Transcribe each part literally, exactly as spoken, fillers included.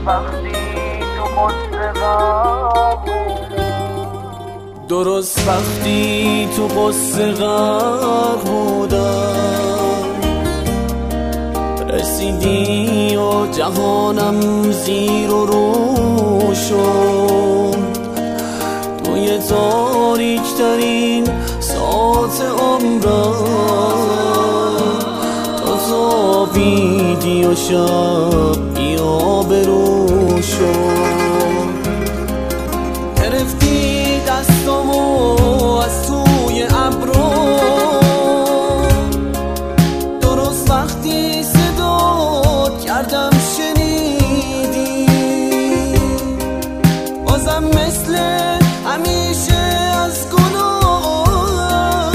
درست وقتی تو قصه غرق بودم، رسیدی و جهانم زیر و رو شد. توی تاریک ترین ساعت عمرم تا خوابیدی و شب بیا برو شد. گرفتی دستامو از توی ابرو، درست وقتی صدات کردم شنیدی. بازم مثل همیشه از گناه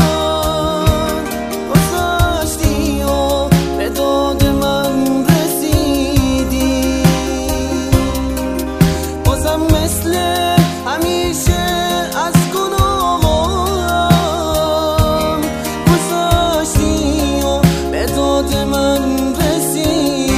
گذشتی و به داد من رسیدی. بازم مثل همیشه از گناهم گذشتی و به داد من رسیدی.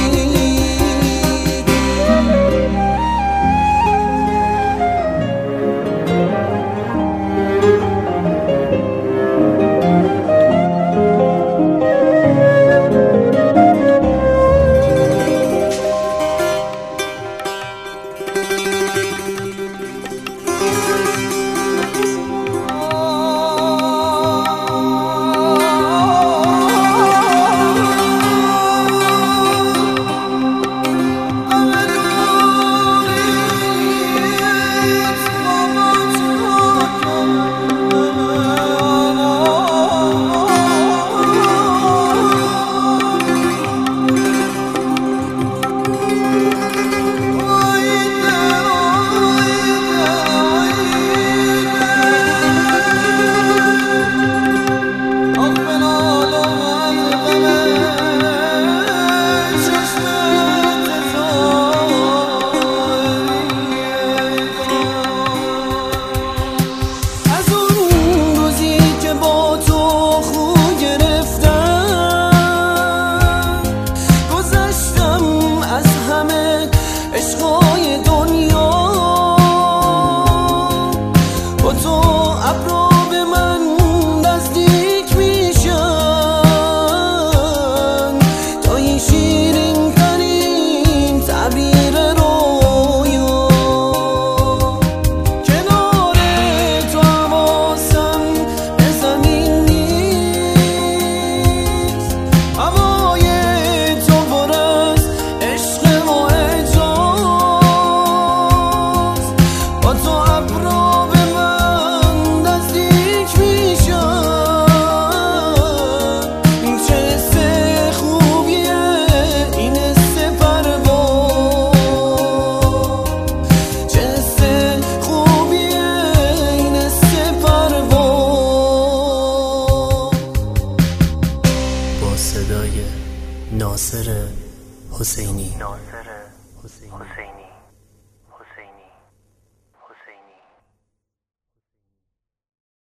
صدای ناصر حسینی. ناصر حسینی